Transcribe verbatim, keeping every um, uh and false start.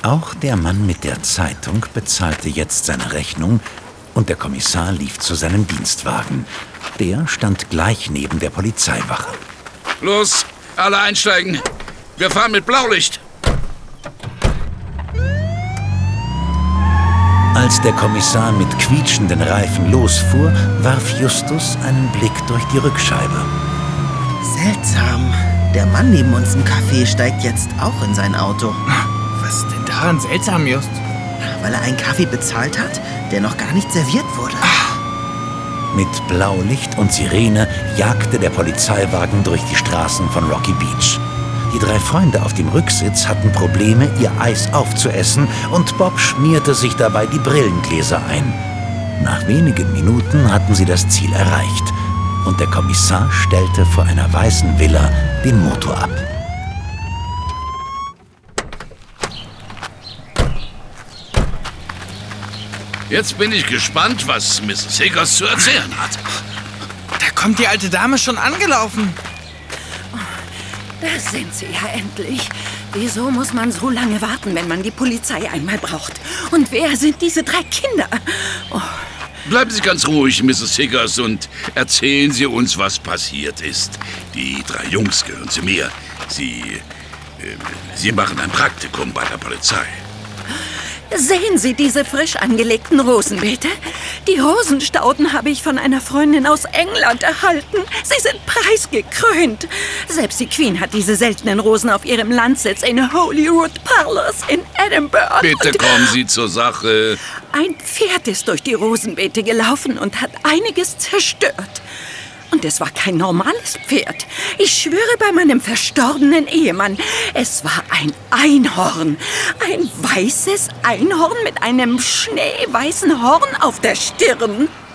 Auch der Mann mit der Zeitung bezahlte jetzt seine Rechnung und der Kommissar lief zu seinem Dienstwagen. Der stand gleich neben der Polizeiwache. Los, alle einsteigen. Wir fahren mit Blaulicht. Als der Kommissar mit quietschenden Reifen losfuhr, warf Justus einen Blick durch die Rückscheibe. Seltsam. Der Mann neben uns im Café steigt jetzt auch in sein Auto. Was ist denn daran seltsam, Just? Weil er einen Kaffee bezahlt hat, der noch gar nicht serviert wurde. Mit Blaulicht und Sirene jagte der Polizeiwagen durch die Straßen von Rocky Beach. Die drei Freunde auf dem Rücksitz hatten Probleme, ihr Eis aufzuessen, und Bob schmierte sich dabei die Brillengläser ein. Nach wenigen Minuten hatten sie das Ziel erreicht und der Kommissar stellte vor einer weißen Villa den Motor ab. Jetzt bin ich gespannt, was Misses Higgers zu erzählen hat. Da kommt die alte Dame schon angelaufen. Da sind sie ja endlich. Wieso muss man so lange warten, wenn man die Polizei einmal braucht? Und wer sind diese drei Kinder? Oh. Bleiben Sie ganz ruhig, Misses Higgers, und erzählen Sie uns, was passiert ist. Die drei Jungs gehören zu mir. Sie, äh, Sie machen ein Praktikum bei der Polizei. Sehen Sie diese frisch angelegten Rosenbeete? Die Rosenstauden habe ich von einer Freundin aus England erhalten. Sie sind preisgekrönt. Selbst die Queen hat diese seltenen Rosen auf ihrem Landsitz in Holyrood Palace in Edinburgh. Bitte kommen Sie zur Sache. Ein Pferd ist durch die Rosenbeete gelaufen und hat einiges zerstört. Und es war kein normales Pferd. Ich schwöre bei meinem verstorbenen Ehemann, es war ein Einhorn. Ein weißes Einhorn mit einem schneeweißen Horn auf der Stirn.